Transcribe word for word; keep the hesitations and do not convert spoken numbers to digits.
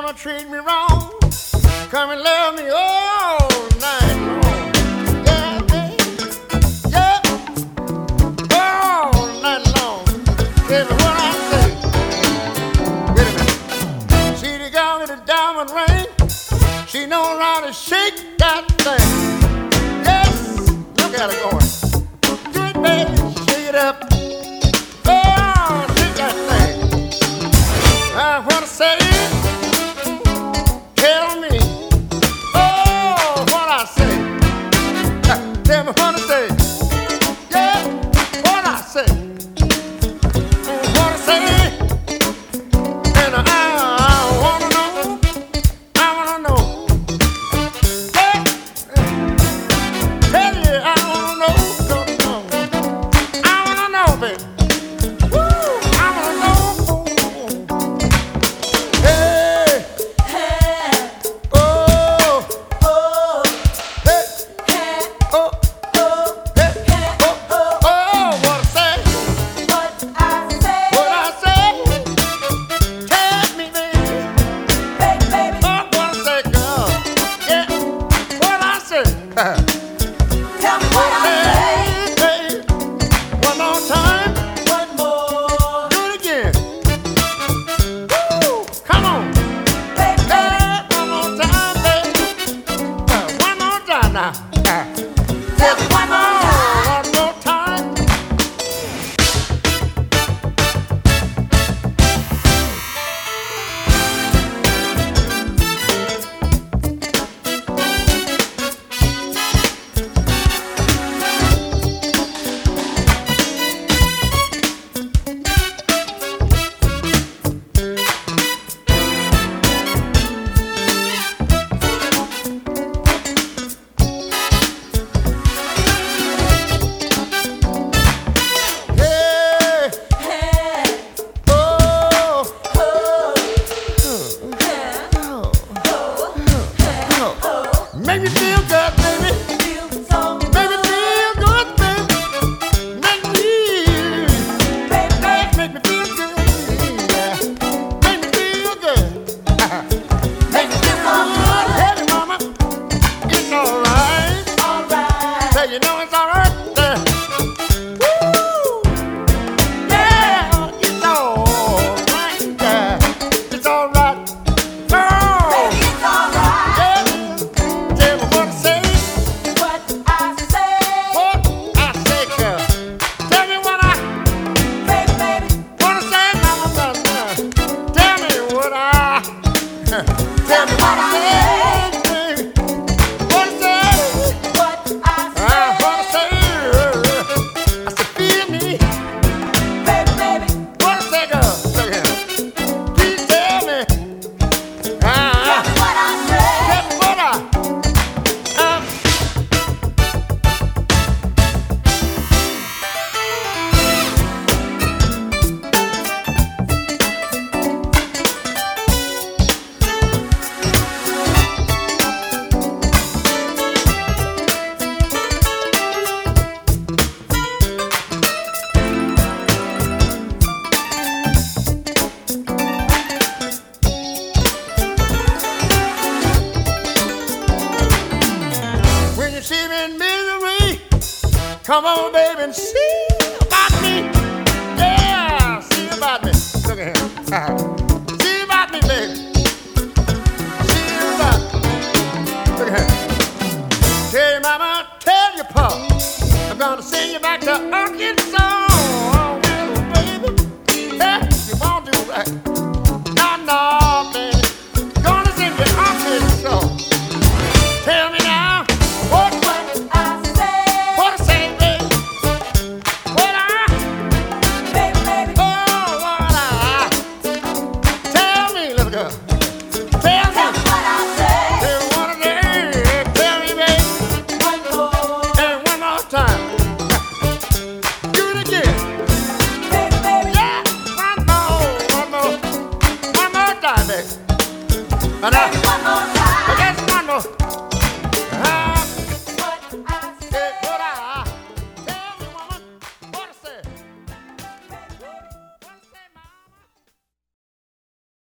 mama treat me wrong. Come and love me all night long. Yeah, baby. Yeah. All night long. Tell me what I say. Wait a minute. See the girl with the diamond ring. She knows how to shake that thing. Yes. Look at her going. Do it, baby. Shake it up. Oh, shake that thing. I want to say. Tell me. Oh, what I say. Tell me what I say. Yeah, what I say. What I say. And I, I wanna know. I wanna know. Yeah. Tell you I wanna know. Don't know. I wanna know, baby. Woo, I wanna know. Hey. Hey, Oh. oh, Hey. hey, Oh. oh, Hey. hey, Oh. oh, Oh. What I say. what I say, What I say. Tell me, baby. baby, baby, Oh, what I say, girl. Yeah. What I say. tell me what I say, Hey, baby. One more time. one more, Do it again. Woo. Come on. baby, baby, Hey, one more time, baby. Uh, one more time now. tell me one more time. One more time. Hey. Hey, Oh. oh, Oh. Make me feel good, baby. feel so Make me feel good, baby. Make me, baby, baby, make me feel good. Yeah. Make me feel good. make me feel so good, Hey, mama, it's alright. alright, Say you know it's alright. Uh, Woo! Yeah, it's alright. Yeah, it's alright. Girl, baby, it's alright, yeah. Tell me what to say. what I say, What I say, girl. Tell me what I baby, baby, wanna say, mama, mama. Tell me what I. Tell me what I say, baby. What I say. what I I say, wanna say. I said, feel me. baby, baby, What I say, girl. Look here. Please tell me. Ah, tell me what I say. tell me what I. Uh, When you see me in misery, come on, baby, and see about me. Yeah, see about me. Look at him. See about me, baby. See about me. Look at him. Tell your mama, tell your pa, I'm gonna send you back to Arkansas. Oh, well, baby, yeah, you won't do right. No, no, baby. Gonna send you to Arkansas. Tell me now, what, what, What I say, what I say, baby? What I, baby, baby, oh, what I, tell me, little girl. Tell tell me, me what I say, tell me what I say. Tell me, baby, one more, and one more time. Do it again. baby, baby, Yeah, one more, one more, one more time, baby. And I, baby, one more time. I guess one more. Ah, What I say say, what I.